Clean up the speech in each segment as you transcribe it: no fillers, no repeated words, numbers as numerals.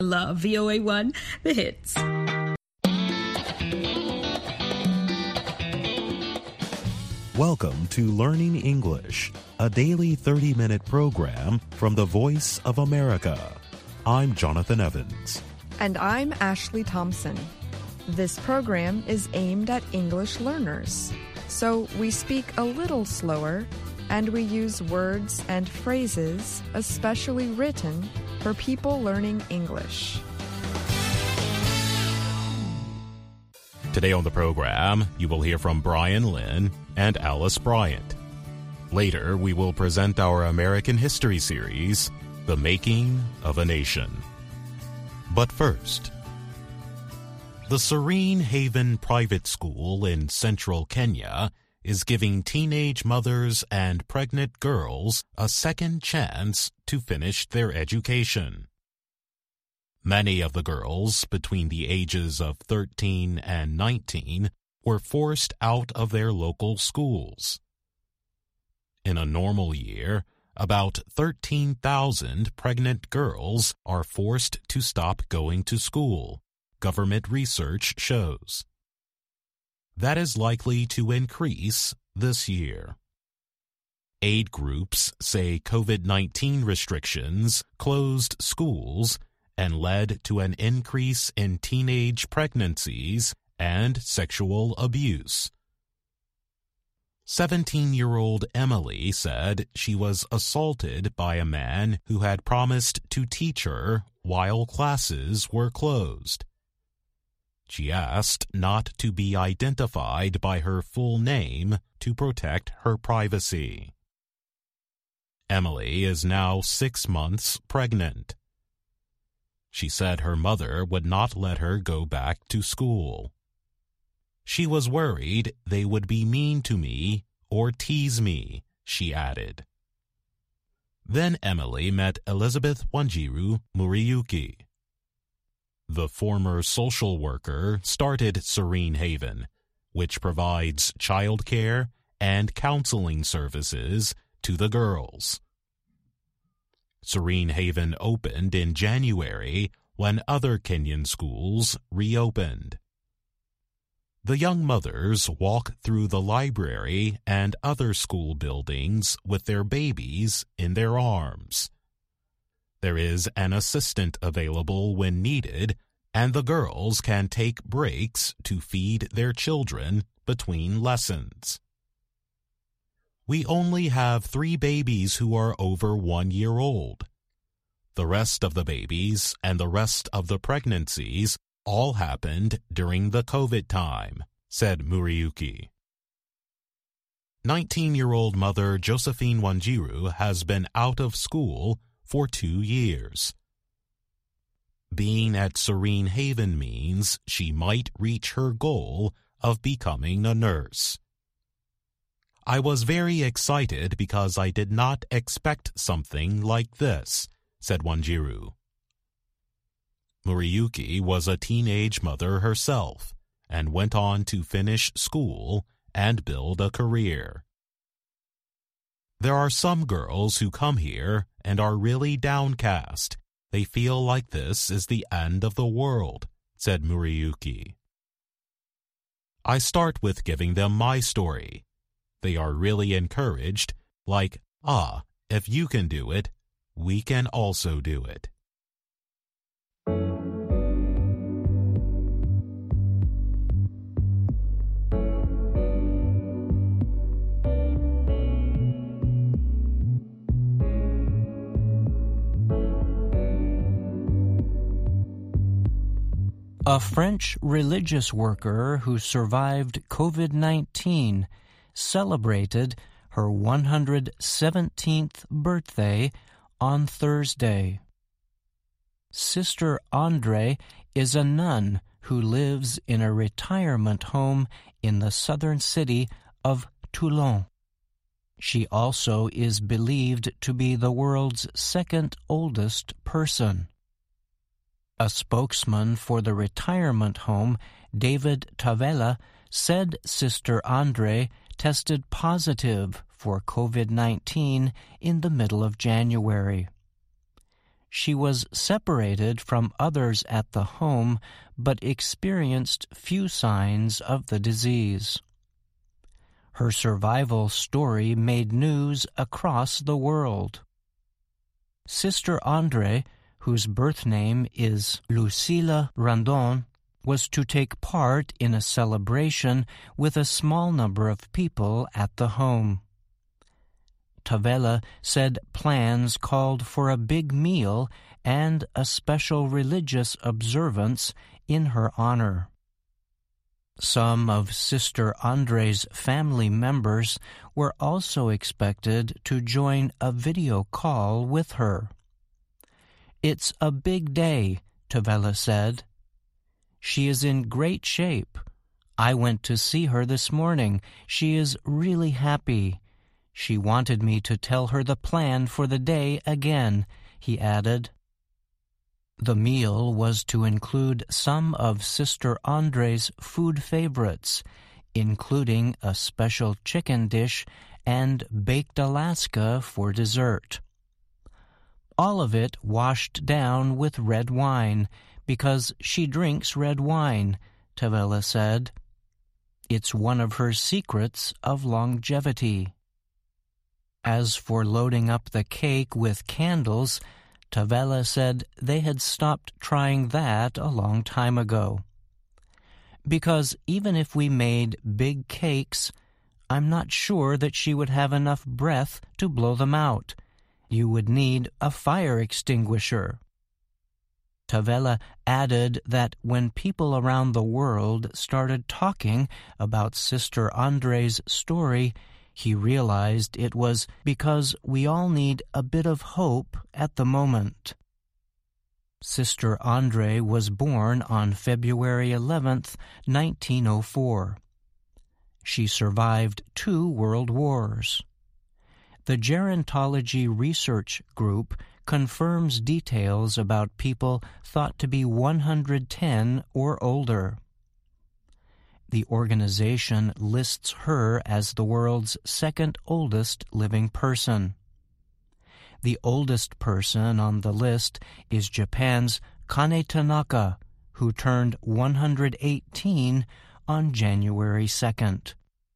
Love VOA1, the hits. Welcome to Learning English, a daily 30-minute program from the Voice of America. I'm Jonathan Evans. And I'm Ashley Thompson. This program is aimed at English learners, so we speak a little slower and we use words and phrases especially written for people learning English. Today on the program, you will hear from Brian Lynn and Alice Bryant. Later, we will present our American history series, The Making of a Nation. But first, the Serene Haven Private School in central Kenya is giving teenage mothers and pregnant girls a second chance to finish their education. Many of the girls between the ages of 13 and 19 were forced out of their local schools. In a normal year, about 13,000 pregnant girls are forced to stop going to school, government research shows. That is likely to increase this year. Aid groups say COVID-19 restrictions closed schools and led to an increase in teenage pregnancies and sexual abuse. 17-year-old Emily said she was assaulted by a man who had promised to teach her while classes were closed. She asked not to be identified by her full name to protect her privacy. Emily is now 6 months pregnant. She said her mother would not let her go back to school. She was worried they would be mean to me or tease me, she added. Then Emily met Elizabeth Wanjiru Muriuki. The former social worker started Serene Haven, which provides childcare and counseling services to the girls. Serene Haven opened in January when other Kenyan schools reopened. The young mothers walk through the library and other school buildings with their babies in their arms. There is an assistant available when needed, and the girls can take breaks to feed their children between lessons. We only have 3 babies who are over 1 year old. The rest of the babies and the rest of the pregnancies all happened during the COVID time, said Muriuki. 19-year-old mother Josephine Wanjiru has been out of school for 2 years. Being at Serene Haven means she might reach her goal of becoming a nurse. I was very excited because I did not expect something like this, said Wanjiru. Muriuki was a teenage mother herself and went on to finish school and build a career. There are some girls who come here and are really downcast. They feel like this is the end of the world, said Muriuki. I start with giving them my story. They are really encouraged, like, if you can do it, we can also do it. A French religious worker who survived COVID-19 celebrated her 117th birthday on Thursday. Sister Andre is a nun who lives in a retirement home in the southern city of Toulon. She also is believed to be the world's second oldest person. A spokesman for the retirement home, David Tavella, said Sister Andre tested positive for COVID-19 in the middle of January. she was separated from others at the home but experienced few signs of the disease. Her survival story made news across the world. Sister Andre, whose birth name is Lucille Randon, was to take part in a celebration with a small number of people at the home. Tavella said plans called for a big meal and a special religious observance in her honor. Some of Sister Andre's family members were also expected to join a video call with her. "It's a big day," Tavella said. "She is in great shape. I went to see her this morning. She is really happy. She wanted me to tell her the plan for the day again," he added. The meal was to include some of Sister Andre's food favorites, including a special chicken dish and baked Alaska for dessert. All of it washed down with red wine, because she drinks red wine, Tavella said. It's one of her secrets of longevity. As for loading up the cake with candles, Tavella said they had stopped trying that a long time ago. "Because even if we made big cakes, I'm not sure that she would have enough breath to blow them out. You would need a fire extinguisher." Tavella added that when people around the world started talking about Sister Andre's story, he realized it was because we all need a bit of hope at the moment. Sister Andre was born on February 11th, 1904. She survived 2 world wars. The Gerontology Research Group confirms details about people thought to be 110 or older. The organization lists her as the world's 2nd oldest living person. The oldest person on the list is Japan's Kane Tanaka, who turned 118 on January 2nd.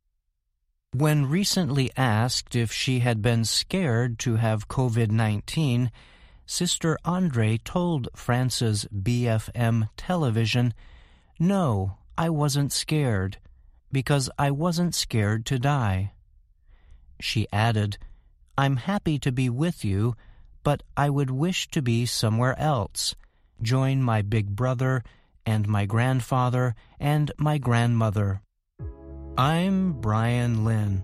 When recently asked if she had been scared to have COVID-19, Sister Andre told France's BFM television, "No, I wasn't scared, because I wasn't scared to die." She added, "I'm happy to be with you, but I would wish to be somewhere else, join my big brother and my grandfather and my grandmother." I'm Brian Lynn.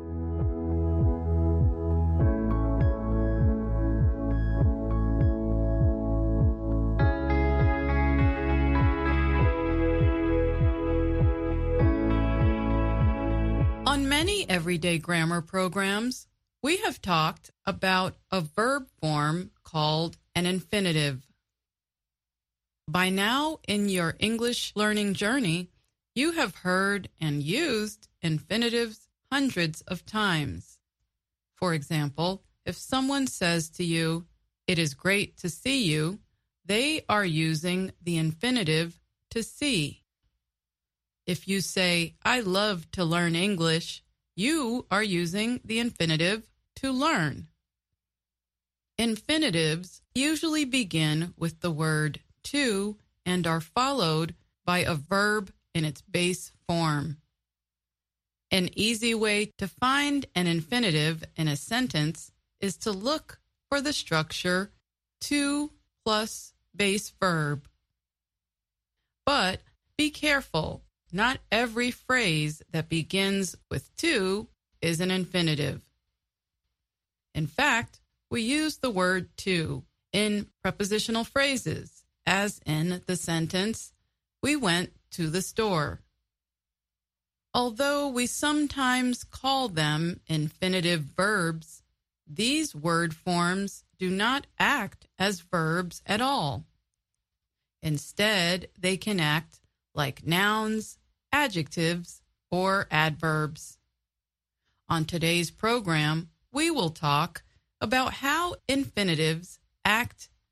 On many everyday grammar programs, we have talked about a verb form called an infinitive. By now in your English learning journey, you have heard and used infinitives hundreds of times. For example, if someone says to you, "It is great to see you," they are using the infinitive to see. If you say, "I love to learn English," you are using the infinitive to learn. Infinitives usually begin with the word to and are followed by a verb in its base form. An easy way to find an infinitive in a sentence is to look for the structure to plus base verb. But be careful. Not every phrase that begins with to is an infinitive. In fact, we use the word to in prepositional phrases, as in the sentence, "We went to the store." Although we sometimes call them infinitive verbs, these word forms do not act as verbs at all. Instead, they can act like nouns, adjectives, or adverbs. On today's program, we will talk about how infinitives act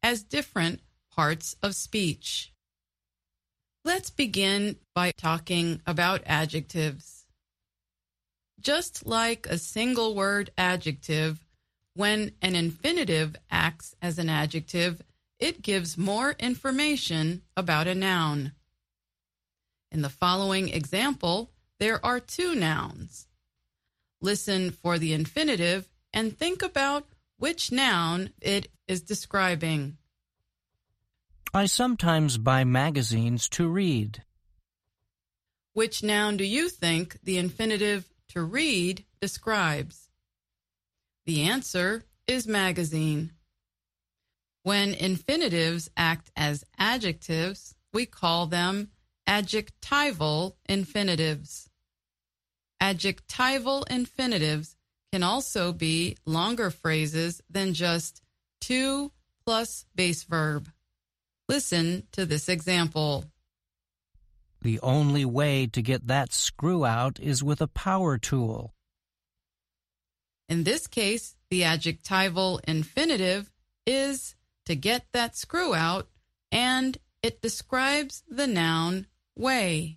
as different parts of speech. Let's begin by talking about adjectives. Just like a single word adjective, when an infinitive acts as an adjective, it gives more information about a noun. In the following example, there are two nouns. Listen for the infinitive and think about which noun it is describing. I sometimes buy magazines to read. Which noun do you think the infinitive to read describes? The answer is magazine. When infinitives act as adjectives, we call them adjectival infinitives. Adjectival infinitives can also be longer phrases than just to plus base verb. Listen to this example. The only way to get that screw out is with a power tool. In this case, the adjectival infinitive is to get that screw out, and it describes the noun way.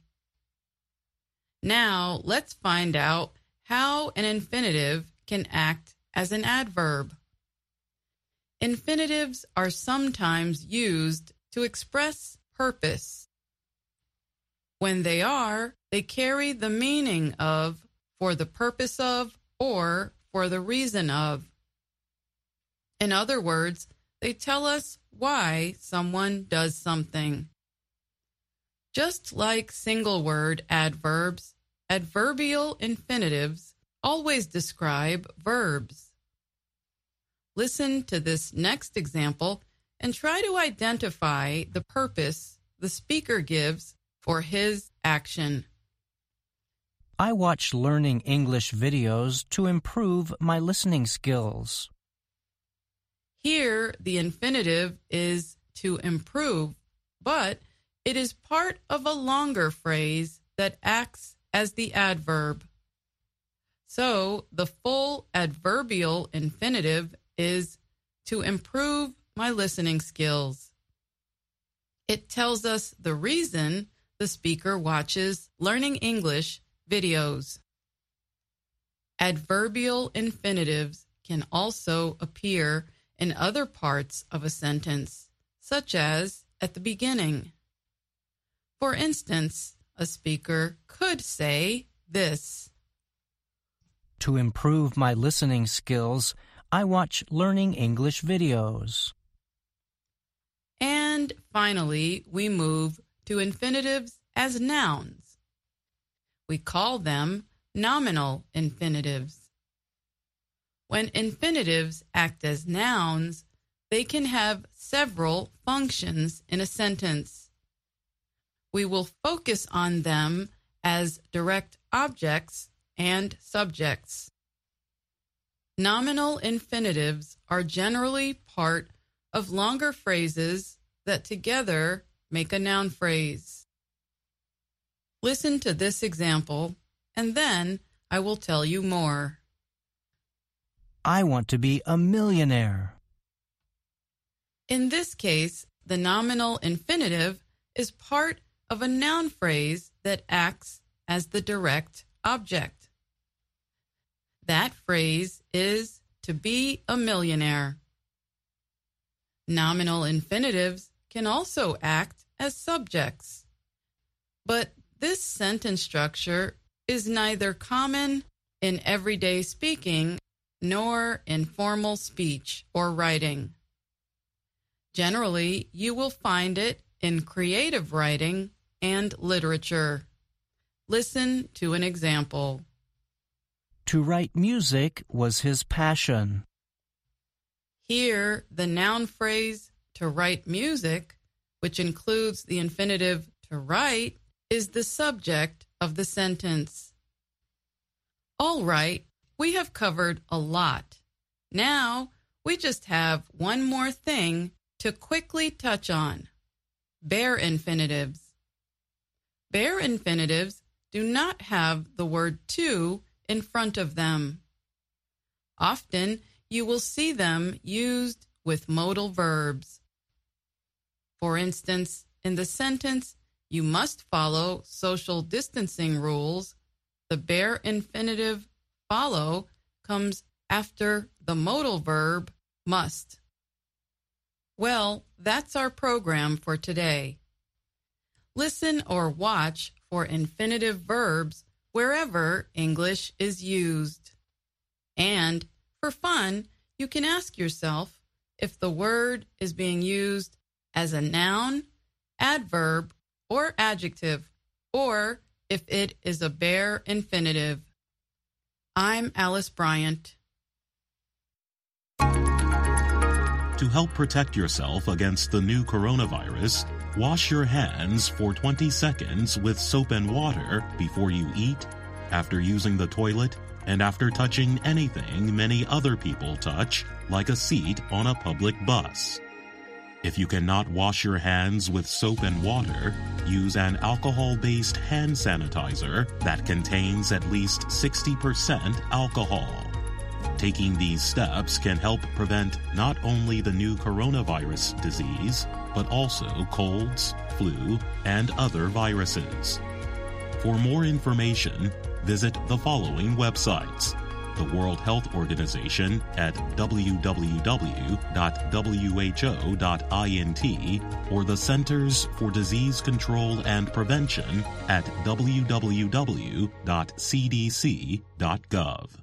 Now, let's find out how an infinitive can act as an adverb. Infinitives are sometimes used to express purpose. When they are, they carry the meaning of, for the purpose of, or for the reason of. In other words, they tell us why someone does something. Just like single word adverbs, adverbial infinitives always describe verbs. Listen to this next example and try to identify the purpose the speaker gives for his action. I watch learning English videos to improve my listening skills. Here, the infinitive is to improve, but it is part of a longer phrase that acts as the adverb. So, the full adverbial infinitive is to improve my listening skills. It tells us the reason the speaker watches learning English videos. Adverbial infinitives can also appear in other parts of a sentence, such as at the beginning. For instance, a speaker could say this: To improve my listening skills, I watch learning English videos. And finally, we move to infinitives as nouns. We call them nominal infinitives. When infinitives act as nouns, they can have several functions in a sentence. We will focus on them as direct objects and subjects. Nominal infinitives are generally part of longer phrases that together make a noun phrase. Listen to this example, and then I will tell you more. I want to be a millionaire. In this case, the nominal infinitive is part of a noun phrase that acts as the direct object. That phrase is to be a millionaire. Nominal infinitives can also act as subjects. But this sentence structure is neither common in everyday speaking nor in formal speech or writing. Generally, you will find it in creative writing and literature. Listen to an example. To write music was his passion. Here, the noun phrase to write music, which includes the infinitive to write, is the subject of the sentence. All right, we have covered a lot. Now, we just have one more thing to quickly touch on: bare infinitives. Bare infinitives do not have the word to in front of them. Often, you will see them used with modal verbs. For instance, in the sentence, "You must follow social distancing rules," the bare infinitive follow comes after the modal verb must. Well, that's our program for today. Listen or watch for infinitive verbs wherever English is used. And, for fun, you can ask yourself if the word is being used as a noun, adverb, or adjective, or if it is a bare infinitive. I'm Alice Bryant. To help protect yourself against the new coronavirus, wash your hands for 20 seconds with soap and water before you eat, after using the toilet, and after touching anything many other people touch, like a seat on a public bus. If you cannot wash your hands with soap and water, use an alcohol-based hand sanitizer that contains at least 60% alcohol. Taking these steps can help prevent not only the new coronavirus disease, but also colds, flu, and other viruses. For more information, visit the following websites: the World Health Organization at www.who.int, or the Centers for Disease Control and Prevention at www.cdc.gov.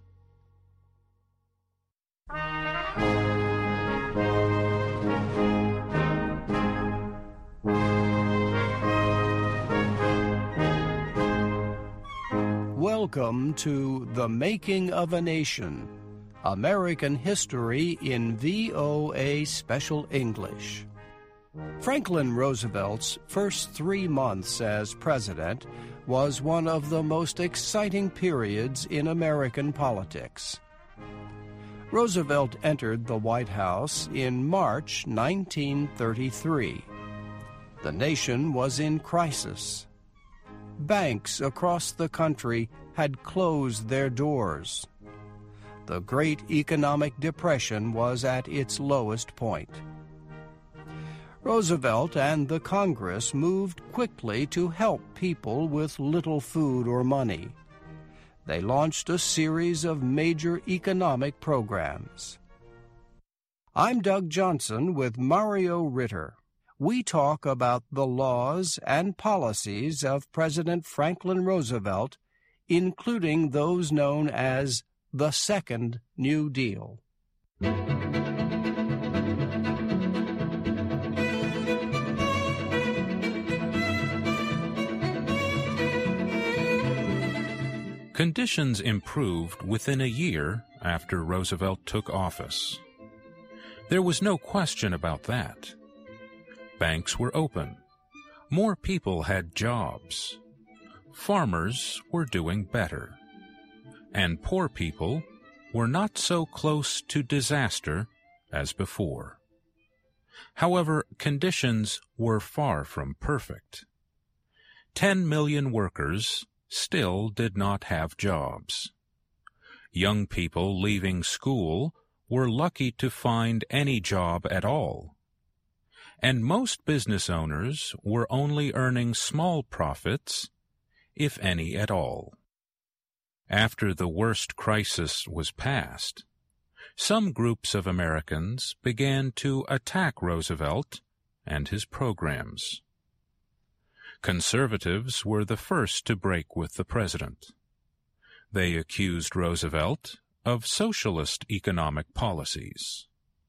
Welcome to The Making of a Nation, American History in VOA Special English. Franklin Roosevelt's first 3 months as president was one of the most exciting periods in American politics. Roosevelt entered the White House in March 1933. The nation was in crisis. Banks across the country had closed their doors. The Great Economic Depression was at its lowest point. Roosevelt and the Congress moved quickly to help people with little food or money. They launched a series of major economic programs. I'm Doug Johnson with Mario Ritter. We talk about the laws and policies of President Franklin Roosevelt, including those known as the Second New Deal. Conditions improved within a year after Roosevelt took office. There was no question about that. Banks were open. More people had jobs. Farmers were doing better. And poor people were not so close to disaster as before. However, conditions were far from perfect. 10 million workers still did not have jobs. Young people leaving school were lucky to find any job at all. And most business owners were only earning small profits, if any at all. After the worst crisis was past, some groups of Americans began to attack Roosevelt and his programs. Conservatives were the first to break with the president. They accused Roosevelt of socialist economic policies.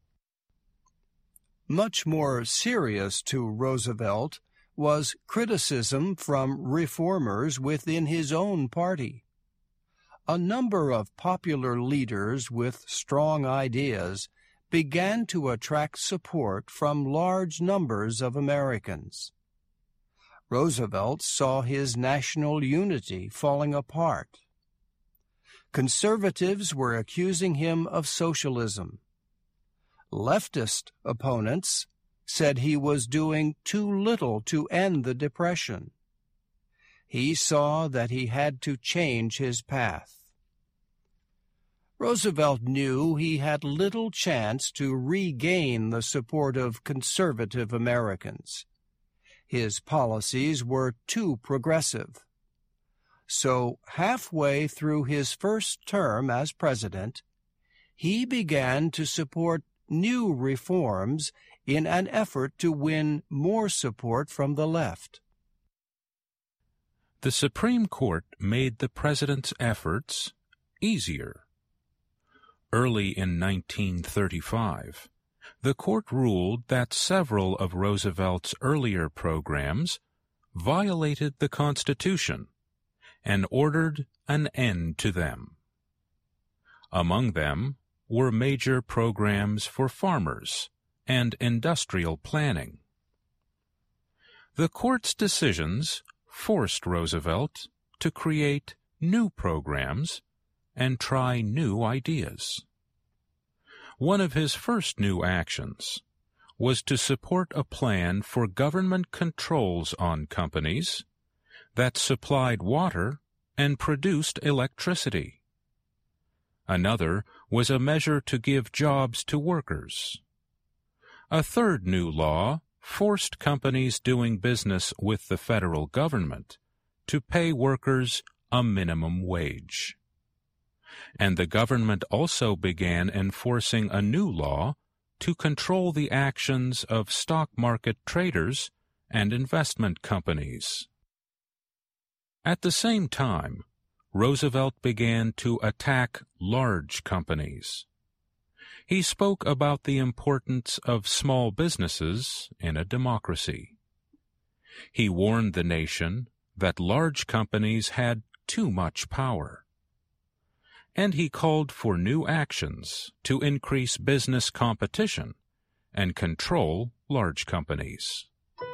Much more serious to Roosevelt was criticism from reformers within his own party. A number of popular leaders with strong ideas began to attract support from large numbers of Americans. Roosevelt saw his national unity falling apart. Conservatives were accusing him of socialism. Leftist opponents said he was doing too little to end the Depression. He saw that he had to change his path. Roosevelt knew he had little chance to regain the support of conservative Americans. His policies were too progressive. So, halfway through his first term as president, he began to support new reforms in an effort to win more support from the left. The Supreme Court made the president's efforts easier. Early in 1935, the court ruled that several of Roosevelt's earlier programs violated the Constitution and ordered an end to them. Among them were major programs for farmers and industrial planning. The court's decisions forced Roosevelt to create new programs and try new ideas. One of his first new actions was to support a plan for government controls on companies that supplied water and produced electricity. Another was a measure to give jobs to workers. A third new law forced companies doing business with the federal government to pay workers a minimum wage. And the government also began enforcing a new law to control the actions of stock market traders and investment companies. At the same time, Roosevelt began to attack large companies. He spoke about the importance of small businesses in a democracy. He warned the nation that large companies had too much power. And he called for new actions to increase business competition and control large companies.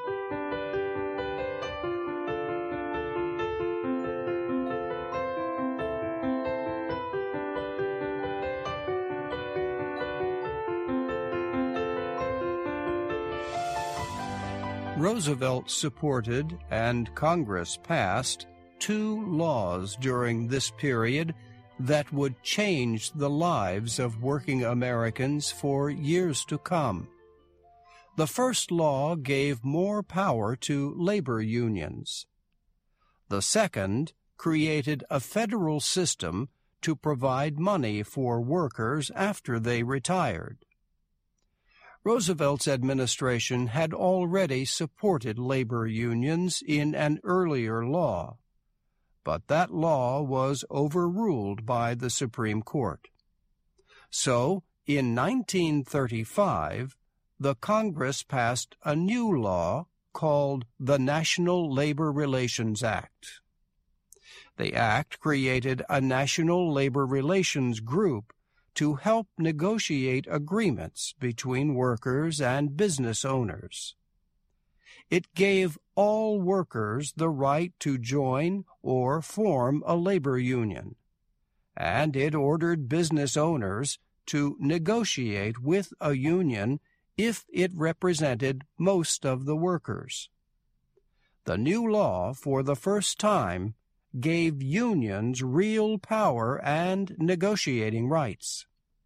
Roosevelt supported and Congress passed 2 laws during this period that would change the lives of working Americans for years to come. The first law gave more power to labor unions. The second created a federal system to provide money for workers after they retired. Roosevelt's administration had already supported labor unions in an earlier law, but that law was overruled by the Supreme Court. So, in 1935, the Congress passed a new law called the National Labor Relations Act. The act created a National Labor Relations Group to help negotiate agreements between workers and business owners. It gave all workers the right to join or form a labor union, and it ordered business owners to negotiate with a union if it represented most of the workers. The new law, for the first time, gave unions real power and negotiating rights.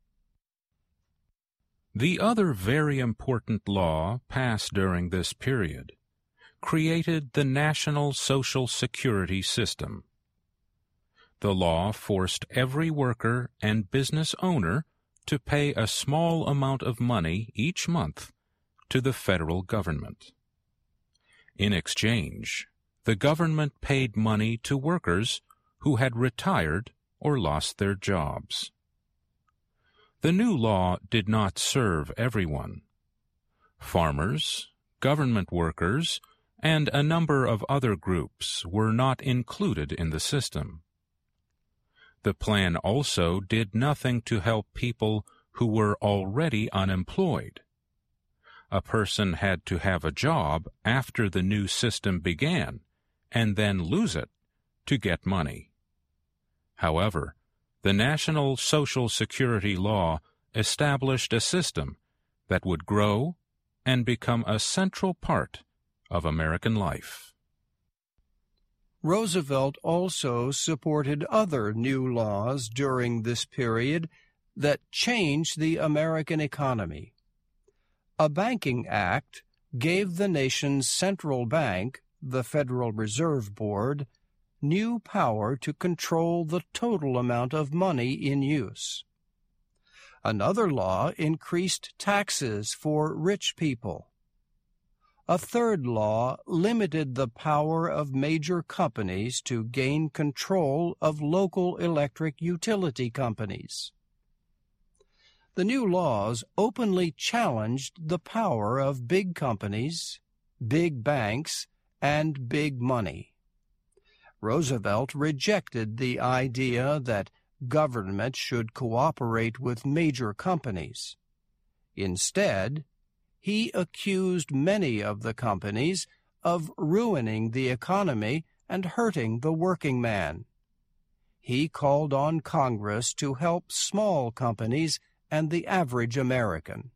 The other very important law passed during this period created the National Social Security System. The law forced every worker and business owner to pay a small amount of money each month to the federal government. In exchange, the government paid money to workers who had retired or lost their jobs. The new law did not serve everyone. Farmers, government workers, and a number of other groups were not included in the system. The plan also did nothing to help people who were already unemployed. A person had to have a job after the new system began and then lose it to get money. However, the National Social Security Law established a system that would grow and become a central part of American life. Roosevelt also supported other new laws during this period that changed the American economy. A banking act gave the nation's central bank, the Federal Reserve Board, new power to control the total amount of money in use. Another law increased taxes for rich people. A third law limited the power of major companies to gain control of local electric utility companies. The new laws openly challenged the power of big companies, big banks, and big money. Roosevelt rejected the idea that government should cooperate with major companies. Instead, he accused many of the companies of ruining the economy and hurting the working man. He called on Congress to help small companies and the average American.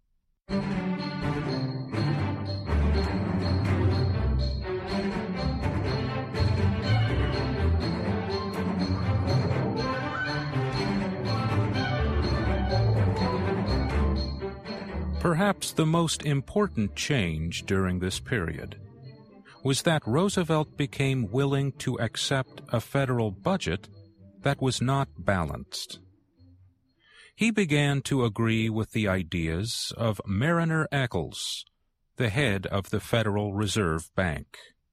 Perhaps the most important change during this period was that Roosevelt became willing to accept a federal budget that was not balanced. He began to agree with the ideas of Mariner Eccles, the head of the Federal Reserve Bank.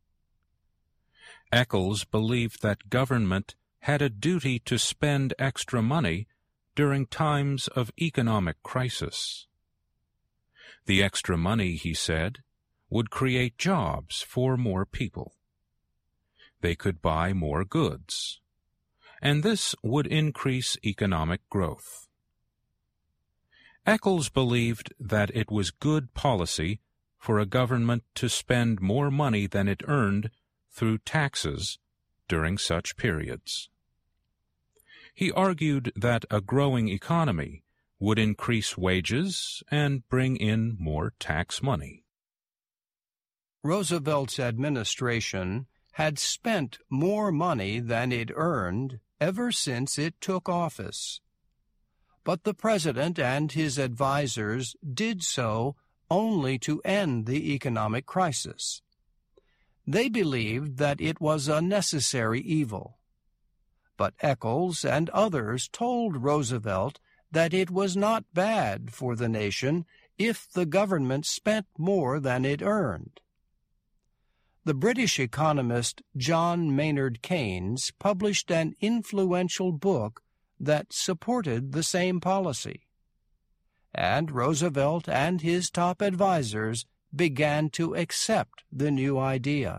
Eccles believed that government had a duty to spend extra money during times of economic crisis. The extra money, he said, would create jobs for more people. They could buy more goods, and this would increase economic growth. Eccles believed that it was good policy for a government to spend more money than it earned through taxes during such periods. He argued that a growing economy would increase wages and bring in more tax money. Roosevelt's administration had spent more money than it earned ever since it took office. But the president and his advisers did so only to end the economic crisis. They believed that it was a necessary evil. But Eccles and others told Roosevelt that it was not bad for the nation if the government spent more than it earned. The British economist John Maynard Keynes published an influential book that supported the same policy. And Roosevelt and his top advisers began to accept the new idea.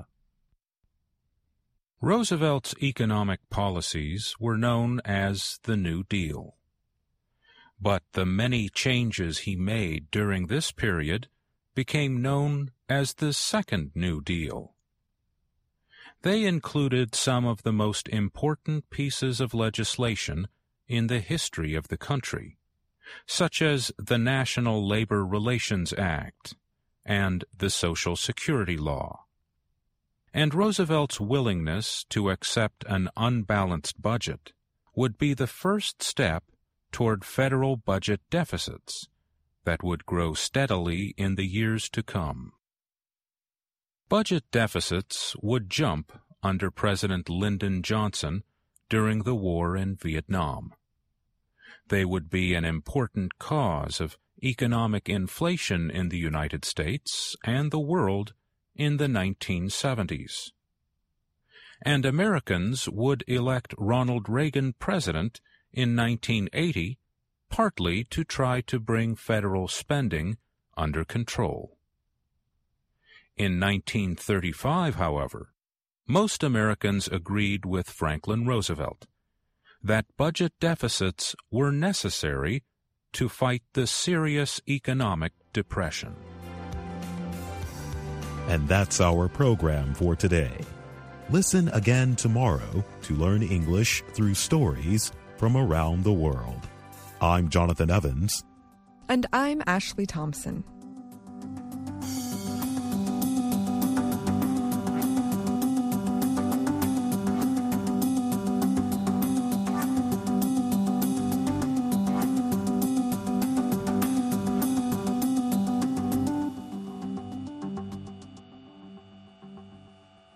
Roosevelt's economic policies were known as the New Deal. But the many changes he made during this period became known as the Second New Deal. They included some of the most important pieces of legislation in the history of the country, such as the National Labor Relations Act and the Social Security Law. And Roosevelt's willingness to accept an unbalanced budget would be the first step toward federal budget deficits that would grow steadily in the years to come. Budget deficits would jump under President Lyndon Johnson during the war in Vietnam. They would be an important cause of economic inflation in the United States and the world in the 1970s. And Americans would elect Ronald Reagan president in 1980, partly to try to bring federal spending under control. In 1935, however, most Americans agreed with Franklin Roosevelt that budget deficits were necessary to fight the serious economic depression. And that's our program for today. Listen again tomorrow to learn English through stories from around the world. I'm Jonathan Evans. And I'm Ashley Thompson.